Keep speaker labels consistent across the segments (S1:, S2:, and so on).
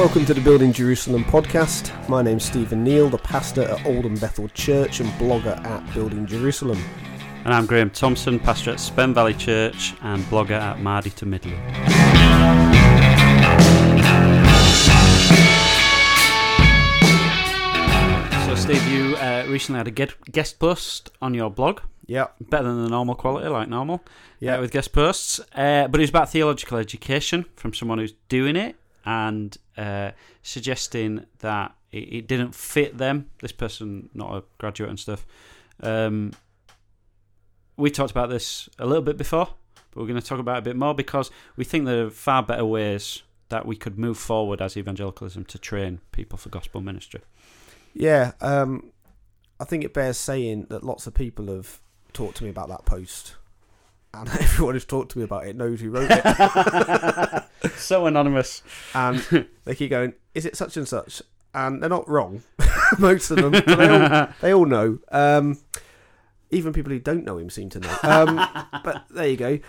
S1: Welcome to the Building Jerusalem podcast. My name's Stephen Neal, the pastor at Oldham Bethel Church and blogger at Building Jerusalem.
S2: And I'm Graham Thompson, pastor at Spen Valley Church and blogger at Mardy to Midland. So Steve, you recently had a guest post on your blog.
S1: Yeah.
S2: Better than the normal quality, like normal,
S1: with
S2: guest posts. But it was about theological education from someone who's doing it and suggesting that it didn't fit them. This person, not a graduate and stuff. We talked about this a little bit before, but we're going to talk about it a bit more because we think there are far better ways that we could move forward as evangelicalism to train people for gospel ministry.
S1: Yeah, I think it bears saying that lots of people have talked to me about that post, and everyone who's talked to me about it knows who wrote it.
S2: So anonymous. And
S1: they keep going, is it such and such? And they're not wrong, most of them. But they all know. Even people who don't know him seem to know. But there you go.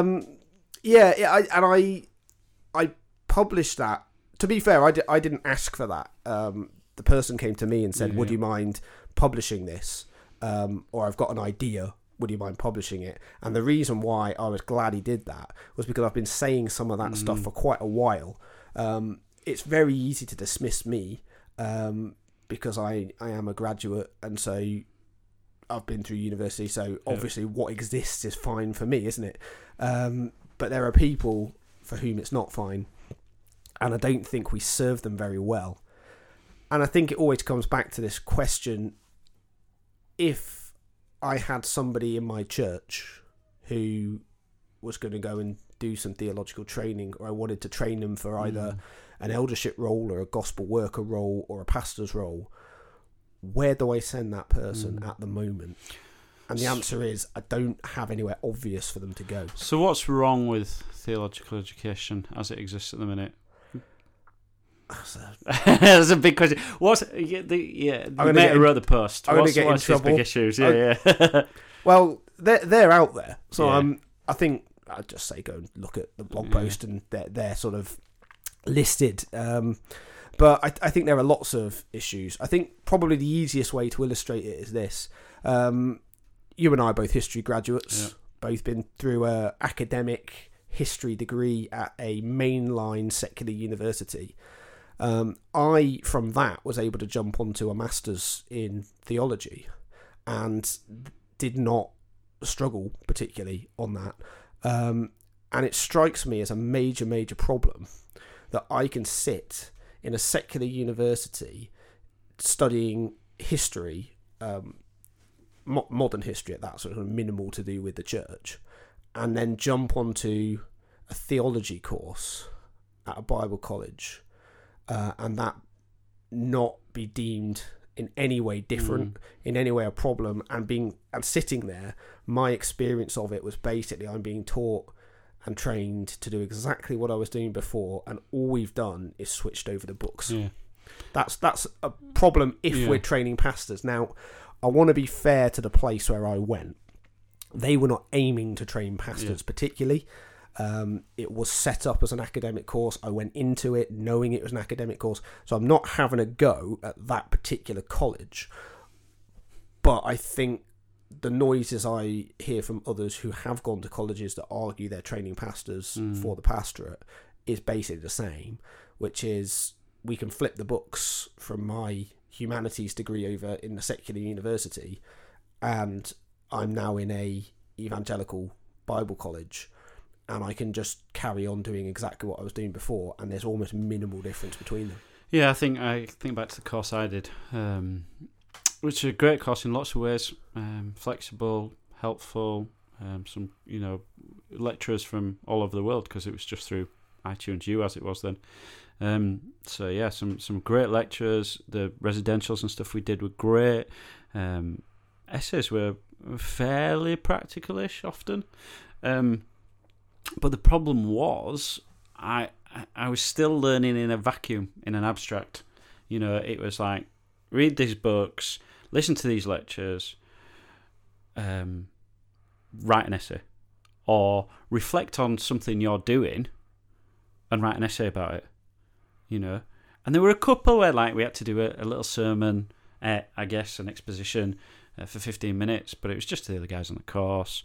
S1: I published that. To be fair, I didn't ask for that. The person came to me and said, would you mind publishing this? Or I've got an idea. Would you mind publishing it? And the reason why I was glad he did that was because I've been saying some of that stuff for quite a while. It's very easy to dismiss me because I am a graduate, and so I've been through university, so obviously what exists is fine for me, isn't it? But there are people for whom it's not fine, and I don't think we serve them very well. And I think it always comes back to this question: if I had somebody in my church who was going to go and do some theological training, or I wanted to train them for either an eldership role or a gospel worker role or a pastor's role, where do I send that person at the moment? And the answer is, I don't have anywhere obvious for them to go.
S2: So what's wrong with theological education as it exists at the minute? That's a big question. The mate who wrote the post. What's his big issues?
S1: Well, they're out there. So I think I'd just say go and look at the blog post, and they're sort of listed. But I think there are lots of issues. I think probably the easiest way to illustrate it is this. You and I are both history graduates, both been through an academic history degree at a mainline secular university. I, from that, was able to jump onto a master's in theology and did not struggle particularly on that. And it strikes me as a major, major problem that I can sit in a secular university studying history, modern history at that, sort of minimal to do with the church, and then jump onto a theology course at a Bible college, and that not be deemed in any way different, in any way a problem, and sitting there, my experience of it was basically I'm being taught and trained to do exactly what I was doing before, and all we've done is switched over the books. That's a problem if we're training pastors. Now, I want to be fair to the place where I went. They were not aiming to train pastors particularly. It was set up as an academic course. I went into it knowing it was an academic course, so I'm not having a go at that particular college. But I think the noises I hear from others who have gone to colleges that argue they're training pastors for the pastorate is basically the same, which is we can flip the books from my humanities degree over in the secular university, and I'm now in a evangelical Bible college, and I can just carry on doing exactly what I was doing before, and there's almost minimal difference between them.
S2: Yeah, I think back to the course I did, which is a great course in lots of ways, flexible, helpful, some lecturers from all over the world because it was just through iTunes U as it was then. Some great lecturers. The residentials and stuff we did were great. Essays were fairly practical-ish often. But the problem was I was still learning in a vacuum, in an abstract. It was like, read these books, listen to these lectures, write an essay, or reflect on something you're doing and write an essay about it. And there were a couple where like we had to do a little sermon, I guess, an exposition for 15 minutes, but it was just the other guys on the course.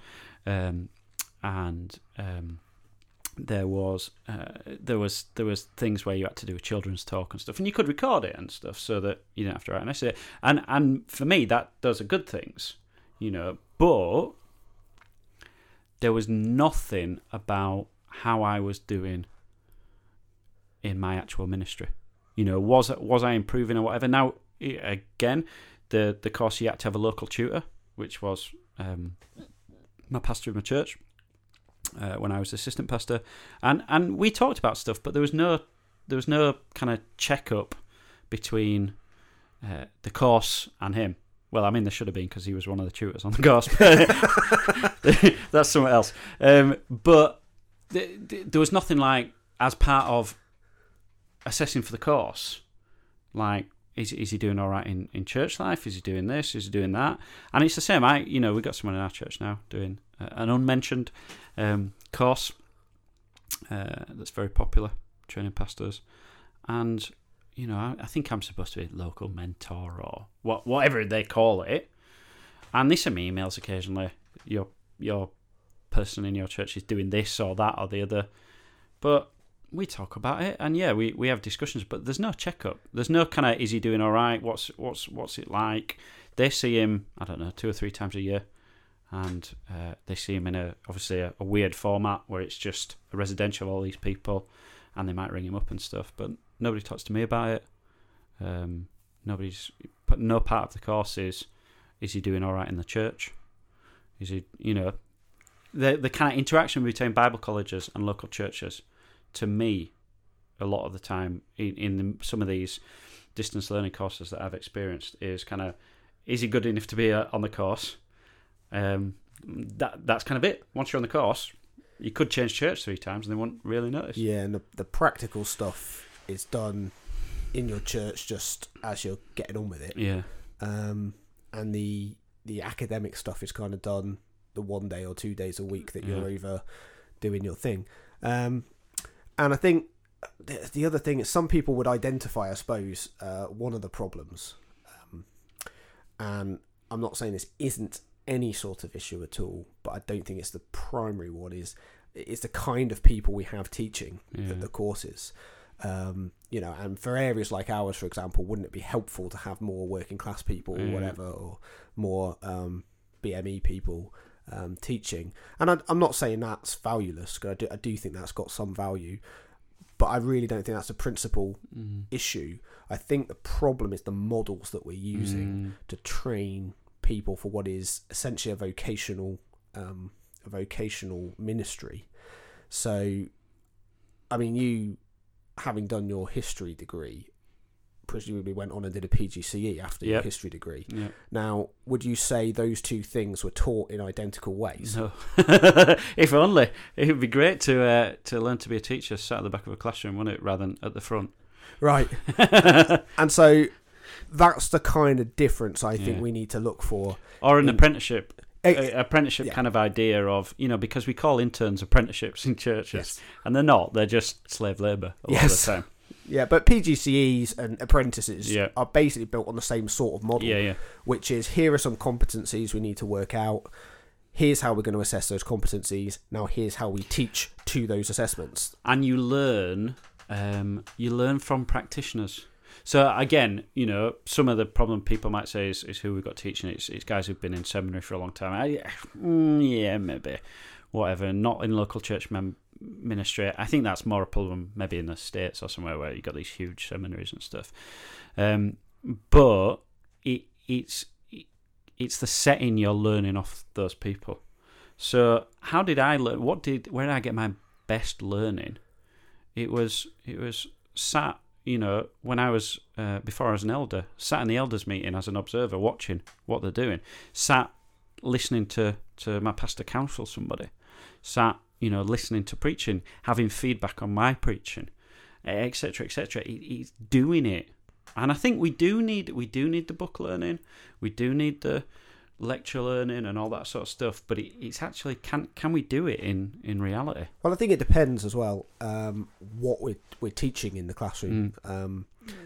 S2: There was things where you had to do a children's talk and stuff, and you could record it and stuff so that you didn't have to write an essay. And for me, those are good things, but there was nothing about how I was doing in my actual ministry. Was I improving or whatever? Now, again, the course you had to have a local tutor, which was my pastor of my church when I was assistant pastor, and we talked about stuff, but there was no kind of checkup between the course and him. Well, I mean, there should have been because he was one of the tutors on the course. That's something else. But there was nothing like, as part of assessing for the course, like, is he doing all right in church life? Is he doing this? Is he doing that? And it's the same. We've got someone in our church now doing an unmentioned course that's very popular, training pastors. And I think I'm supposed to be a local mentor or whatever they call it. And they send me emails occasionally. Your person in your church is doing this or that or the other. But we talk about it, and we have discussions. But there's no checkup. There's no kind of, is he doing all right? What's it like? They see him, I don't know, 2 or 3 times a year, and they see him in obviously a weird format where it's just a residential, all these people, and they might ring him up and stuff. But nobody talks to me about it. No part of the course is he doing all right in the church? Is he, the kind of interaction between Bible colleges and local churches, to me, a lot of the time in some of these distance learning courses that I've experienced is kind of, is he good enough to be on the course? That's kind of it. Once you're on the course, you could change church 3 times and they won't really notice.
S1: Yeah, and the practical stuff is done in your church just as you're getting on with it.
S2: Yeah.
S1: And the academic stuff is kind of done the 1 day or 2 days a week that you're over doing your thing. And I think the other thing is, some people would identify, I suppose, one of the problems. And I'm not saying this isn't any sort of issue at all, but I don't think it's the primary one. It's the kind of people we have teaching the courses. And for areas like ours, for example, wouldn't it be helpful to have more working class people or whatever, or more BME people teaching? And I'm not saying that's valueless, because I do think that's got some value, but I really don't think that's a principal issue. I think the problem is the models that we're using to train people for what is essentially a vocational ministry. So, I mean, you, having done your history degree, presumably went on and did a PGCE after your history degree. Yep. Now, would you say those 2 things were taught in identical ways?
S2: No. If only. It would be great to learn to be a teacher sat at the back of a classroom, wouldn't it, rather than at the front?
S1: Right. And so that's the kind of difference I think we need to look for.
S2: Or an apprenticeship. Kind of idea of, because we call interns apprenticeships in churches, and they're not. They're just slave labour a lot of the time.
S1: Yeah, but PGCEs and apprentices are basically built on the same sort of model, which is, here are some competencies we need to work out. Here's how we're going to assess those competencies. Now here's how we teach to those assessments.
S2: And you learn from practitioners. So again, some of the problem people might say is who we've got teaching. It's guys who've been in seminary for a long time. Maybe, whatever. Not in local church ministry. I think that's more a problem maybe in the States or somewhere where you've got these huge seminaries and stuff. But it's the setting you're learning off those people. So how did I learn? Where did I get my best learning? It was sat, when I was before I was an elder, sat in the elders meeting as an observer, watching what they're doing, sat listening to my pastor counsel somebody, sat listening to preaching, having feedback on my preaching, etc., etc. He's doing it, and I think we do need the book learning, we do need the lecture learning and all that sort of stuff. But it's actually, can we do it in reality?
S1: Well, I think it depends as well what we're teaching in the classroom.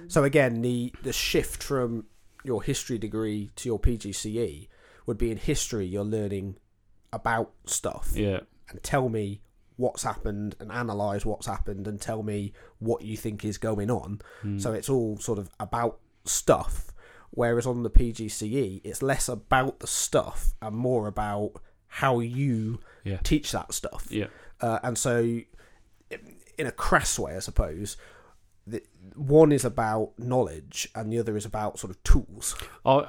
S1: So again, the shift from your history degree to your PGCE would be in history. You're learning about stuff,
S2: Yeah.
S1: and tell me what's happened and analyse what's happened and tell me what you think is going on. So it's all sort of about stuff. Whereas on the PGCE, it's less about the stuff and more about how you teach that stuff.
S2: Yeah.
S1: And so, in a crass way, I suppose, one is about knowledge and the other is about sort of tools.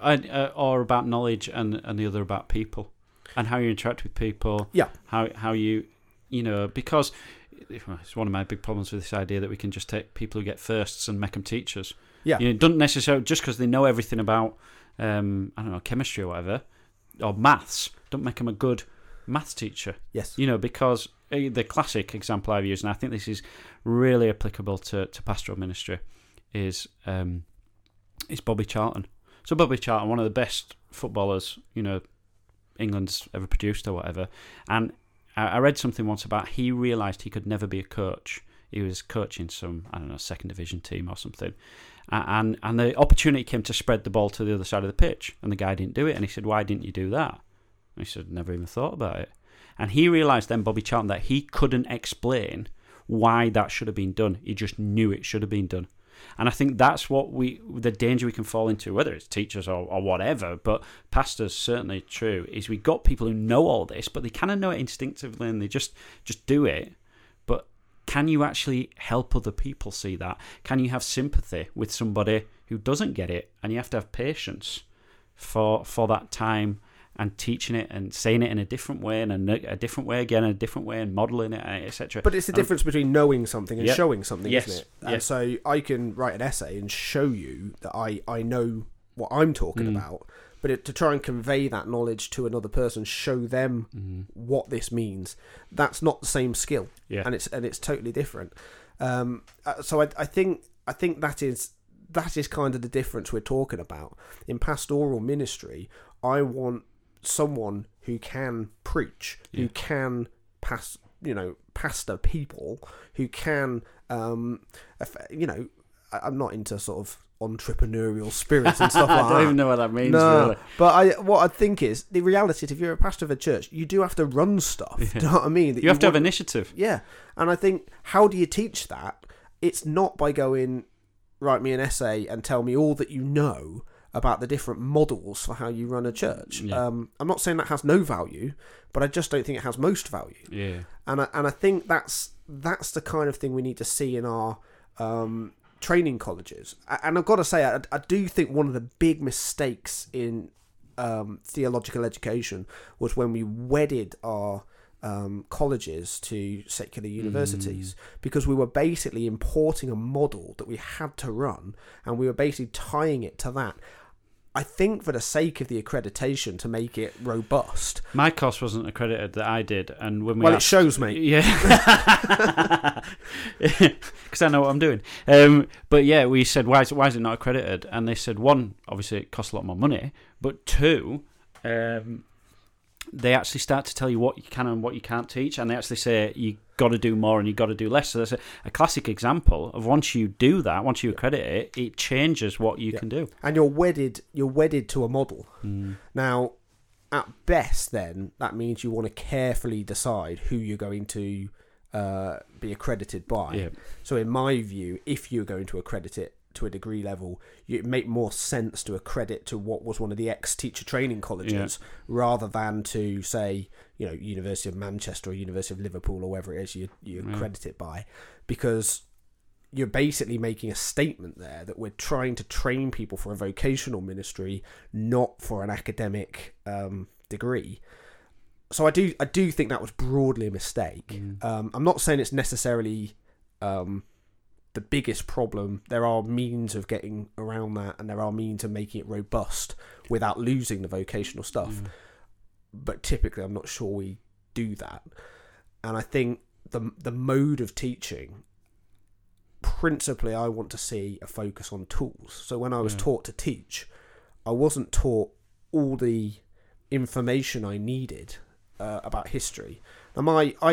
S2: Or about knowledge and the other about people and how you interact with people.
S1: Yeah.
S2: How you, because it's one of my big problems with this idea that we can just take people who get firsts and make them teachers.
S1: Yeah.
S2: It doesn't necessarily, just because they know everything about, chemistry or whatever, or maths, don't make them a good maths teacher.
S1: Yes.
S2: Because the classic example I've used, and I think this is really applicable to pastoral ministry, is Bobby Charlton. So Bobby Charlton, one of the best footballers, England's ever produced or whatever. And I read something once about he realised he could never be a coach. He was coaching some, second division team or something. And the opportunity came to spread the ball to the other side of the pitch. And the guy didn't do it. And he said, "Why didn't you do that?" And he said, "Never even thought about it." And he realised then, Bobby Charlton, that he couldn't explain why that should have been done. He just knew it should have been done. And I think that's the danger we can fall into, whether it's teachers or whatever, but pastors certainly true, is we got people who know all this, but they kind of know it instinctively and they just do it. But can you actually help other people see that? Can you have sympathy with somebody who doesn't get it? And you have to have patience for that time and teaching it and saying it in a different way and a different way again, and a different way and modelling it, etc.
S1: But it's the difference between knowing something and showing something,
S2: yes,
S1: isn't it? And so I can write an essay and show you that I know what I'm talking about, but to try and convey that knowledge to another person, show them what this means, that's not the same skill, and it's totally different. So I think that is kind of the difference we're talking about. In pastoral ministry, I want someone who can preach, who can pastor people, who can, I'm not into sort of entrepreneurial spirits and stuff like that.
S2: I don't even know what that means, really.
S1: But what I think is, the reality is, if you're a pastor of a church, you do have to run stuff. Do you know what I mean?
S2: You have to have initiative.
S1: Yeah. And I think, how do you teach that? It's not by going, write me an essay and tell me all that you know about the different models for how you run a church.
S2: Yeah.
S1: I'm not saying that has no value, but I just don't think it has most value.
S2: Yeah.
S1: And I think that's the kind of thing we need to see in our training colleges. And I've got to say, I do think one of the big mistakes in theological education was when we wedded our colleges to secular universities, because we were basically importing a model that we had to run, and we were basically tying it to that. I think for the sake of the accreditation, to make it robust.
S2: My course wasn't accredited that I did, and when
S1: it shows, mate.
S2: Yeah, because I know what I'm doing. But yeah, we said, why is it not accredited? And they said, one, obviously it costs a lot more money, but two, they actually start to tell you what you can and what you can't teach, and they actually say you got to do more and you got to do less. So there's a classic example of, once you do that, once you accredit it, it changes what you can do.
S1: And you're wedded to a model. Now, at best, then that means you want to carefully decide who you're going to be accredited by. Yeah. So in my view, if you're going to accredit it to a degree level, it make more sense to accredit to what was one of the ex-teacher training colleges, rather than to say, University of Manchester or University of Liverpool or wherever it is you accredit it by, because you're basically making a statement there that we're trying to train people for a vocational ministry, not for an academic degree. So I do think that was broadly a mistake. I'm not saying it's necessarily the biggest problem. There are means of getting around that, and there are means of making it robust without losing the vocational stuff. But typically, I'm not sure we do that. And I think the mode of teaching, principally, I want to see a focus on tools. So when I was taught to teach, I wasn't taught all the information I needed about history. Now,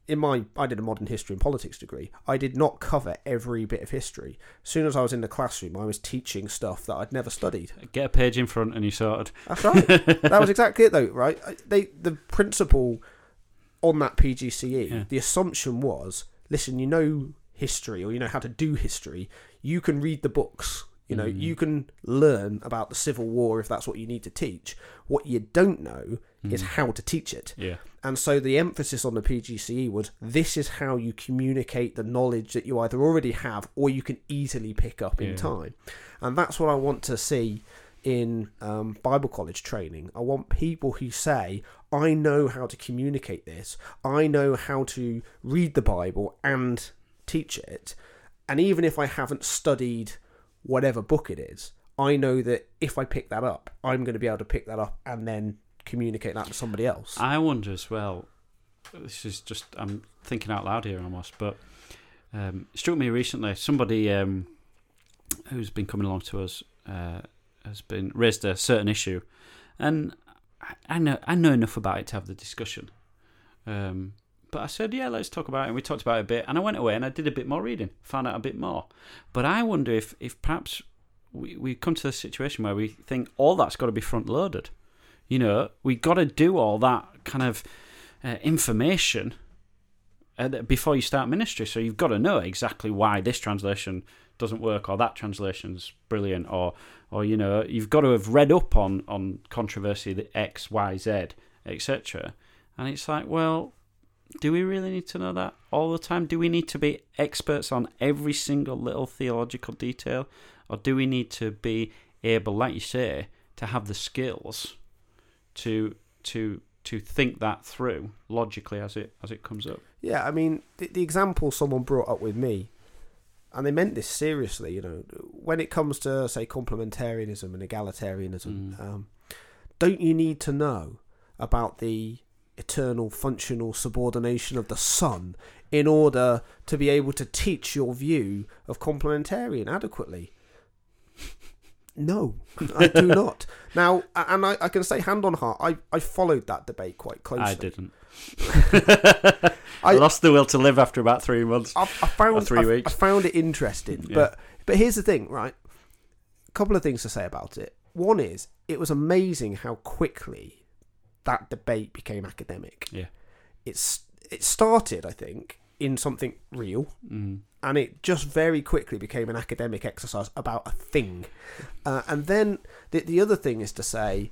S1: I did a modern history and politics degree. I did not cover every bit of history. As soon as I was in the classroom, I was teaching stuff that I'd never studied.
S2: Get a page in front and you sorted.
S1: That's right. That was exactly it, though, right? The principle on that PGCE, the assumption was, listen, you know history, or you know how to do history. You can read the books. You know, you can learn about the Civil War if that's what you need to teach. What you don't know is how to teach it.
S2: Yeah.
S1: And so the emphasis on the PGCE was, this is how you communicate the knowledge that you either already have or you can easily pick up in time. And that's what I want to see in Bible college training. I want people who say, I know how to communicate this. I know how to read the Bible and teach it. And even if I haven't studied whatever book it is, I know that if I pick that up, I'm going to be able to pick that up and then communicate that to somebody else.
S2: I wonder as well, this is just, I'm thinking out loud here almost, but it struck me recently, somebody who's been coming along to us has been raised a certain issue, and I know enough about it to have the discussion. But I said, yeah, let's talk about it. And we talked about it a bit. And I went away and I did a bit more reading, found out a bit more. But I wonder if perhaps we come to the situation where we think all that's got to be front-loaded. You know, we got to do all that kind of information before you start ministry. So you've got to know exactly why this translation doesn't work or that translation's brilliant. Or you know, you've got to have read up on controversy, the X, Y, Z, etc. And it's like, well, do we really need to know that all the time? Do we need to be experts on every single little theological detail? Or do we need to be able, like you say, to have the skills to think that through logically as it comes up?
S1: Yeah, I mean, the example someone brought up with me, and they meant this seriously, you know, when it comes to, say, complementarianism and egalitarianism, don't you need to know about the eternal functional subordination of the Son in order to be able to teach your view of complementarian adequately? No, I do not. Now, and I can say hand on heart, I followed that debate quite closely.
S2: I didn't. I lost the will to live after about 3 months.
S1: I found
S2: 3 weeks.
S1: I found it interesting, but here's the thing, right? A couple of things to say about it. One is, it was amazing how quickly that debate became academic.
S2: Yeah,
S1: it started, I think, in something real, and it just very quickly became an academic exercise about a thing. And then the other thing is to say,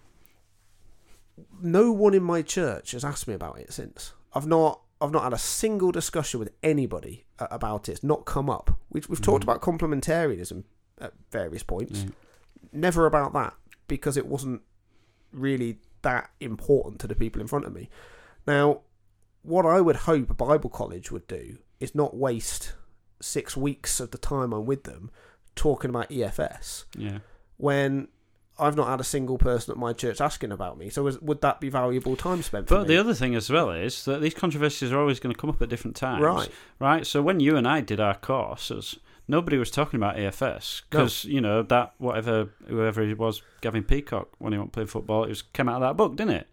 S1: no one in my church has asked me about it since. I've not had a single discussion with anybody about it. It's not come up. We've talked about complementarianism at various points. Never about that, because it wasn't really that important to the people in front of me. Now, what I would hope a Bible college would do is not waste 6 weeks of the time I'm with them talking about EFS when I've not had a single person at my church asking about me. So would that be valuable time spent for me?
S2: But the other thing as well is that these controversies are always going to come up at different times. Right? So when you and I did our courses, nobody was talking about AFS because, you know, that whoever he was, Gavin Peacock, when he went playing football, it came out of that book, didn't it?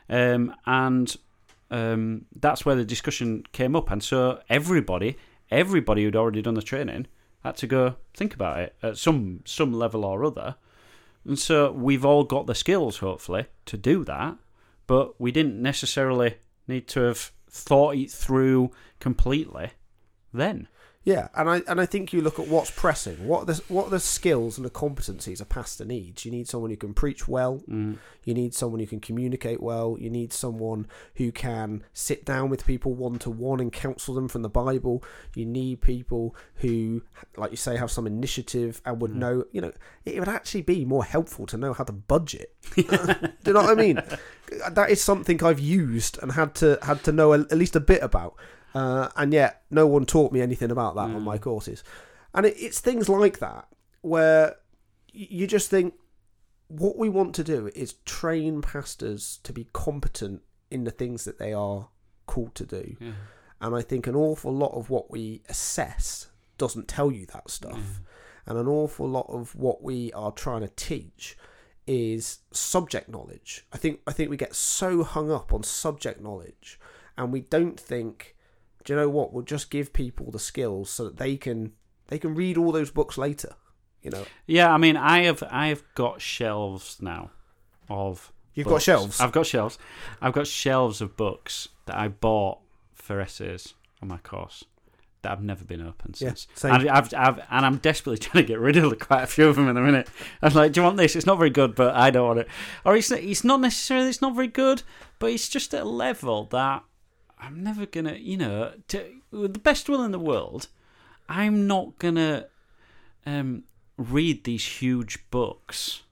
S2: And that's where the discussion came up. And so everybody who'd already done the training had to go think about it at some level or other. And so we've all got the skills, hopefully, to do that, but we didn't necessarily need to have thought it through completely then.
S1: Yeah, and I think you look at what's pressing. What are the skills and the competencies a pastor needs? You need someone who can preach well. You need someone who can communicate well. You need someone who can sit down with people one-to-one and counsel them from the Bible. You need people who, like you say, have some initiative and would know, you know, it would actually be more helpful to know how to budget. Do you know what I mean? That is something I've used and had to know at least a bit about. And yet no one taught me anything about that on my courses. And it's things like that where you just think, what we want to do is train pastors to be competent in the things that they are called to do. Yeah. And I think an awful lot of what we assess doesn't tell you that stuff. And an awful lot of what we are trying to teach is subject knowledge. I think we get so hung up on subject knowledge, and we don't think do you know what? We'll just give people the skills so that they can read all those books later. You know.
S2: Yeah, I mean, I have got shelves now of.
S1: You've
S2: books.
S1: got shelves.
S2: I've got shelves. I've got shelves of books that I bought for essays on my course that have never been opened since.
S1: Yeah, same.
S2: And I'm desperately trying to get rid of quite a few of them in a minute. I was like, do you want this? It's not very good, but I don't want it. Or it's not necessarily it's not very good, but it's just at a level that I'm never going to, with the best will in the world, I'm not going to read these huge books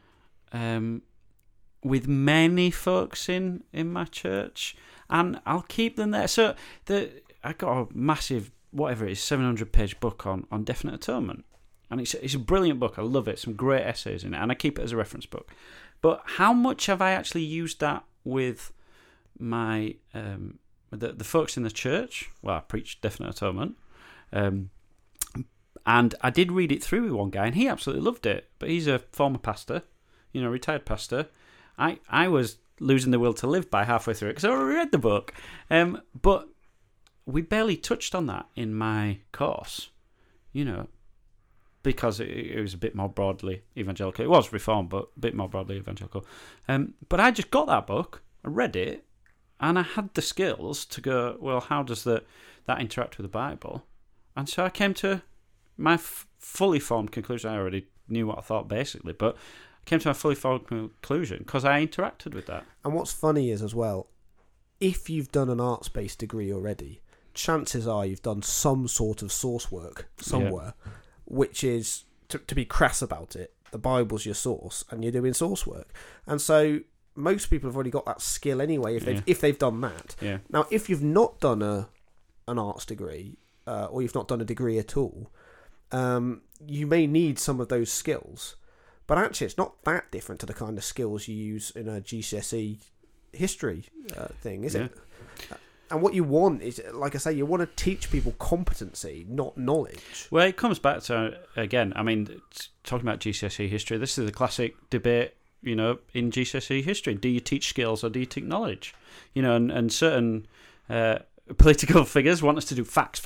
S2: with many folks in my church, and I'll keep them there. So I got a massive, whatever it is, 700-page book on definite atonement, and it's a brilliant book. I love it. Some great essays in it, and I keep it as a reference book. But how much have I actually used that with my the folks in the church? Well, I preach definite atonement, and I did read it through with one guy, and he absolutely loved it. But he's a former pastor, retired pastor. I was losing the will to live by halfway through it because I already read the book. But we barely touched on that in my course, because it was a bit more broadly evangelical. It was Reformed, but a bit more broadly evangelical. But I just got that book, I read it, and I had the skills to go, well, how does that interact with the Bible? And so I came to my fully formed conclusion. I already knew what I thought basically, but I came to my fully formed conclusion because I interacted with that.
S1: And what's funny is as well, if you've done an arts-based degree already, chances are you've done some sort of source work somewhere, which is, to be crass about it, the Bible's your source and you're doing source work. And so most people have already got that skill anyway if they've done that.
S2: Yeah.
S1: Now, if you've not done an arts degree or you've not done a degree at all, you may need some of those skills. But actually, it's not that different to the kind of skills you use in a GCSE history thing, is it? And what you want is, like I say, you want to teach people competency, not knowledge.
S2: Well, it comes back to, again, I mean, talking about GCSE history, this is the classic debate, in GCSE history. Do you teach skills or do you teach knowledge? And certain political figures want us to do facts.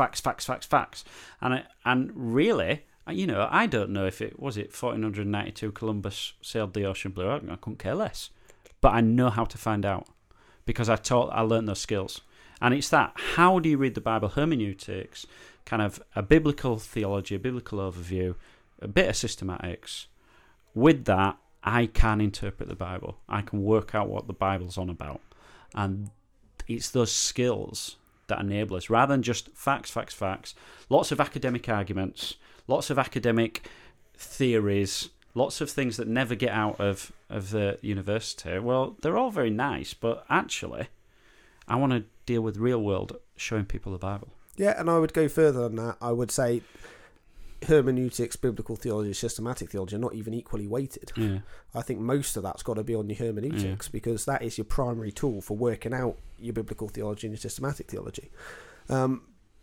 S2: And really, I don't know if it was 1492 Columbus sailed the ocean blue. I couldn't care less, but I know how to find out because I learned those skills. And it's that, how do you read the Bible? Hermeneutics, kind of a biblical theology, a biblical overview, a bit of systematics. With that, I can interpret the Bible. I can work out what the Bible's on about. And it's those skills that enable us, rather than just facts, lots of academic arguments, lots of academic theories, lots of things that never get out of the university. Well, they're all very nice, but actually, I want to deal with real world, showing people the Bible.
S1: Yeah, and I would go further than that. I would say hermeneutics, biblical theology, systematic theology are not even equally weighted. Yeah. I think most of that's got to be on your hermeneutics because that is your primary tool for working out your biblical theology and your systematic theology. And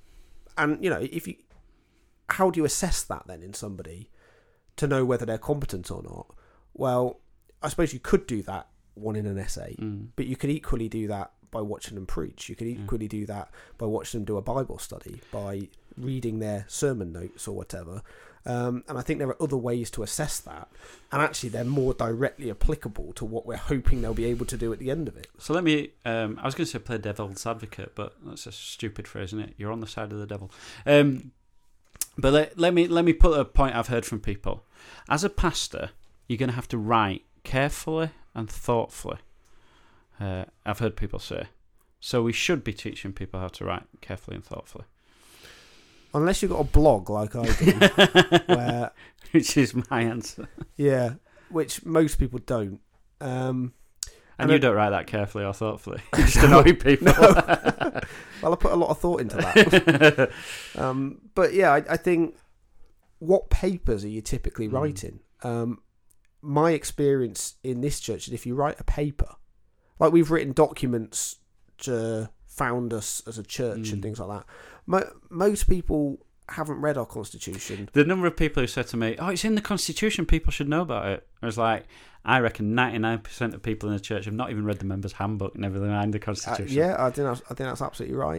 S1: how do you assess that then in somebody to know whether they're competent or not? Well, I suppose you could do that one in an essay, but you could equally do that by watching them preach. You could equally do that by watching them do a Bible study, by reading their sermon notes or whatever. And I think there are other ways to assess that, and actually they're more directly applicable to what we're hoping they'll be able to do at the end of it.
S2: So let me, I was going to say play devil's advocate, but that's a stupid phrase, isn't it? You're on the side of the devil. But let me put a point I've heard from people. As a pastor, you're going to have to write carefully and thoughtfully. I've heard people say. So we should be teaching people how to write carefully and thoughtfully.
S1: Unless you've got a blog like I do.
S2: Which is my answer.
S1: Yeah, which most people don't.
S2: And you don't write that carefully or thoughtfully. You just annoy people.
S1: No. Well, I put a lot of thought into that. But yeah, I think, what papers are you typically writing? My experience in this church is if you write a paper, like we've written documents to found us as a church and things like that. Most people haven't read our constitution.
S2: The number of people who said to me, "Oh, it's in the constitution, people should know about it." I was like, I reckon 99% of people in the church have not even read the members' handbook, never mind the constitution.
S1: Yeah, I think that's absolutely right.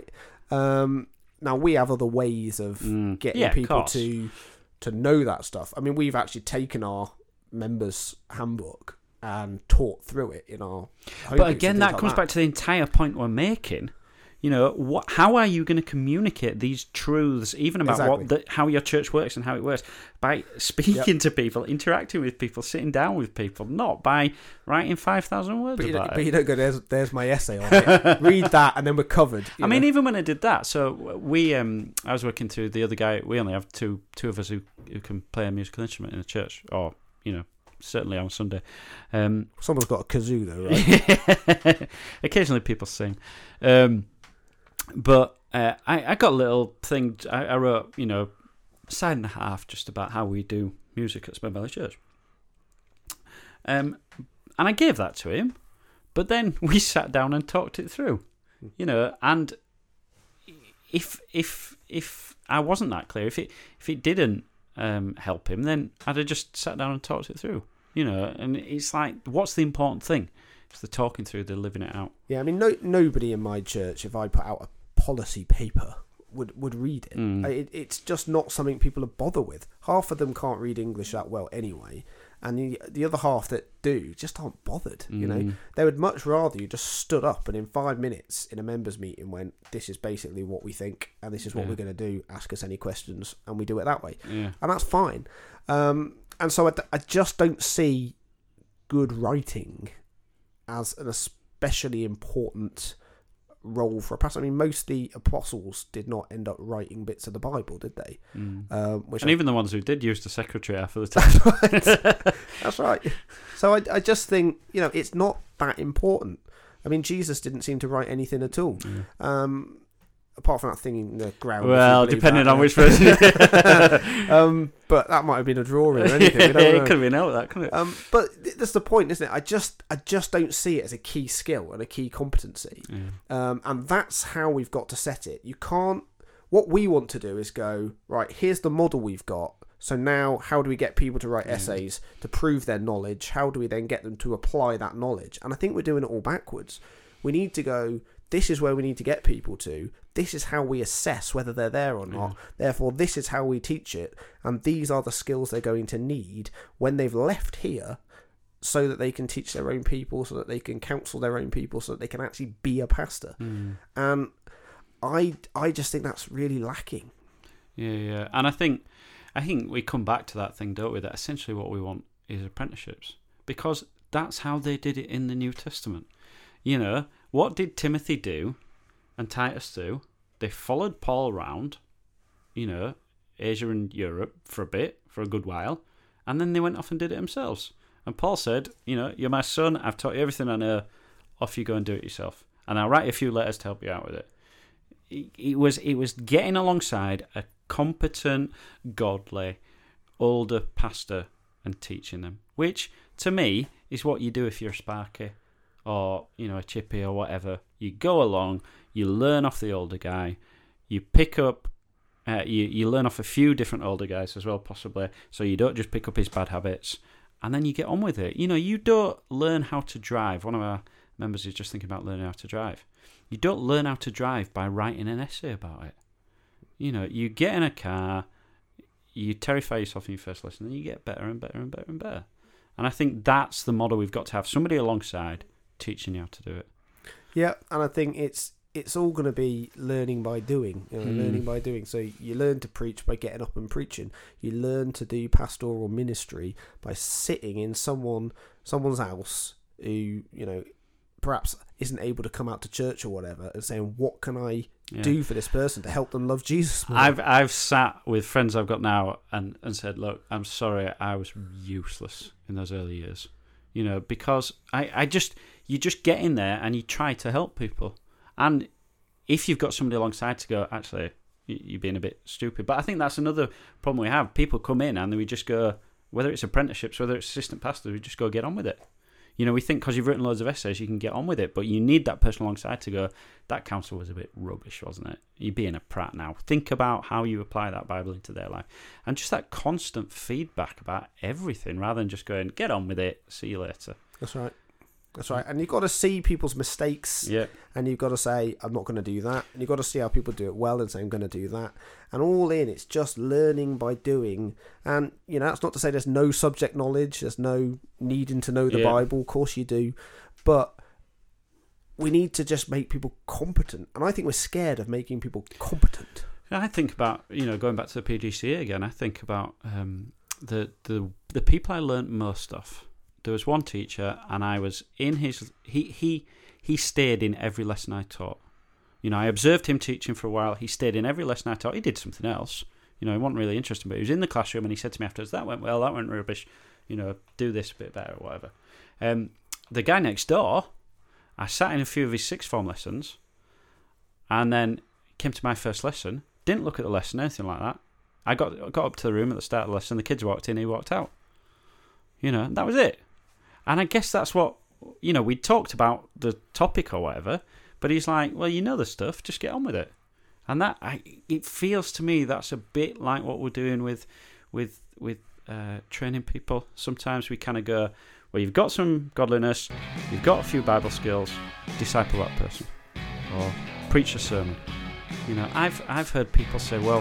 S1: Now we have other ways of getting people to know that stuff. I mean, we've actually taken our members' handbook and taught through it in our.
S2: But again, that comes back to the entire point we're making. You know, how are you going to communicate these truths, even about how your church works and how it works, by speaking to people, interacting with people, sitting down with people, not by writing 5,000 words about it.
S1: But you don't go, there's my essay on it. Read that, and then we're covered.
S2: I mean, even when I did that, so we, I was working through the other guy. We only have two of us who can play a musical instrument in a church, or certainly on Sunday.
S1: Someone's got a kazoo, though, right?
S2: Occasionally, people sing. But I got a little thing. I wrote, side and a half just about how we do music at Spen Valley Church. And I gave that to him, but then we sat down and talked it through, and if I wasn't that clear, if it didn't help him, then I'd have just sat down and talked it through, and it's like, what's the important thing? It's the talking through, the living it out.
S1: Yeah, I mean, nobody in my church, if I put out a policy paper, would read it. It's just not something people are bothered with. Half of them can't read English that well anyway, and the other half that do just aren't bothered. They would much rather you just stood up and in 5 minutes in a members meeting went, this is basically what we think and this is what we're going to do, ask us any questions, and we do it that way, and that's fine. And so I just don't see good writing as an especially important role for a pastor. I mean, most of the apostles did not end up writing bits of the Bible, did they?
S2: Even the ones who did use the secretary half of the time.
S1: That's right. So I just think, it's not that important. I mean, Jesus didn't seem to write anything at all. Apart from that thing in the ground.
S2: Well, depending on which version.
S1: But that might have been a drawing or anything. We don't know.
S2: It could have been out of that, couldn't it?
S1: But that's the point, isn't it? I just don't see it as a key skill and a key competency. And that's how we've got to set it. You can't. What we want to do is go, right, here's the model we've got. So now, how do we get people to write essays to prove their knowledge? How do we then get them to apply that knowledge? And I think we're doing it all backwards. We need to go, this is where we need to get people to. This is how we assess whether they're there or not. Therefore, this is how we teach it. And these are the skills they're going to need when they've left here, so that they can teach their own people, so that they can counsel their own people, so that they can actually be a pastor. And I just think that's really lacking.
S2: Yeah. And I think we come back to that thing, don't we? That essentially what we want is apprenticeships, because that's how they did it in the New Testament. What did Timothy do and Titus do? They followed Paul around, Asia and Europe for a good while, and then they went off and did it themselves. And Paul said, you're my son, I've taught you everything I know, off you go and do it yourself. And I'll write a few letters to help you out with it. It was getting alongside a competent, godly, older pastor and teaching them, which, to me, is what you do if you're a Sparky or, a Chippy or whatever. You go along, you learn off the older guy, you pick up, you learn off a few different older guys as well, possibly, so you don't just pick up his bad habits, and then you get on with it. You don't learn how to drive. One of our members is just thinking about learning how to drive. You don't learn how to drive by writing an essay about it. You get in a car, you terrify yourself in your first lesson, and you get better and better and better and better. And I think that's the model we've got to have, somebody alongside teaching you how to do it.
S1: Yeah, and I think it's all going to be learning by doing, learning by doing. So you learn to preach by getting up and preaching. You learn to do pastoral ministry by sitting in someone's house who, perhaps isn't able to come out to church or whatever, and saying, what can I do for this person to help them love Jesus more?
S2: I've sat with friends I've got now and said, look, I'm sorry, I was useless in those early years. Because you just get in there and you try to help people. And if you've got somebody alongside to go, actually, you're being a bit stupid. But I think that's another problem we have. People come in and we just go, whether it's apprenticeships, whether it's assistant pastors, we just go get on with it. We think because you've written loads of essays, you can get on with it. But you need that person alongside to go, that counsel was a bit rubbish, wasn't it? You're being a prat now. Think about how you apply that Bible into their life. And just that constant feedback about everything, rather than just going, get on with it, see you later.
S1: That's right. That's right. And you've got to see people's mistakes.
S2: Yeah.
S1: And you've got to say, I'm not going to do that. And you've got to see how people do it well and say, I'm going to do that. And all in, it's just learning by doing. And, you know, that's not to say there's no subject knowledge. There's no needing to know the Bible. Of course you do. But we need to just make people competent. And I think we're scared of making people competent.
S2: I think about, you know, going back to the PGCE again, I think about the people I learnt most off. There was one teacher, and I was in his... He stayed in every lesson I taught. You know, I observed him teaching for a while. He stayed in every lesson I taught. He did something else. You know, it wasn't really interesting, but he was in the classroom, and he said to me afterwards, that went well, that went rubbish. You know, do this a bit better or whatever. The guy next door, I sat in a few of his sixth form lessons, and then came to my first lesson, didn't look at the lesson, anything like that. I got up to the room at the start of the lesson, the kids walked in, he walked out. You know, that was it. And I guess that's what, you know, we talked about the topic or whatever, but he's like, well, you know the stuff, just get on with it. And that, it feels to me that's a bit like what we're doing with training people. Sometimes we kind of go, well, you've got some godliness, you've got a few Bible skills, disciple that person, or preach a sermon. You know, I've heard people say, well,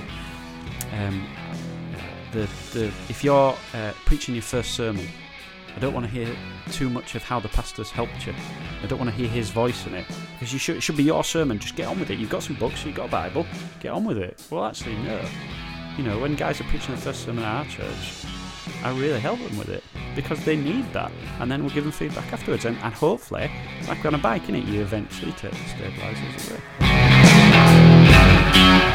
S2: if you're preaching your first sermon, I don't want to hear too much of how the pastor's helped you. I don't want to hear his voice in it. Because it should be your sermon. Just get on with it. You've got some books, you've got a Bible. Get on with it. Well, actually, no. You know, when guys are preaching the first sermon at our church, I really help them with it. Because they need that. And then we'll give them feedback afterwards. And hopefully, like on a bike, innit, you eventually take the stabilisers away.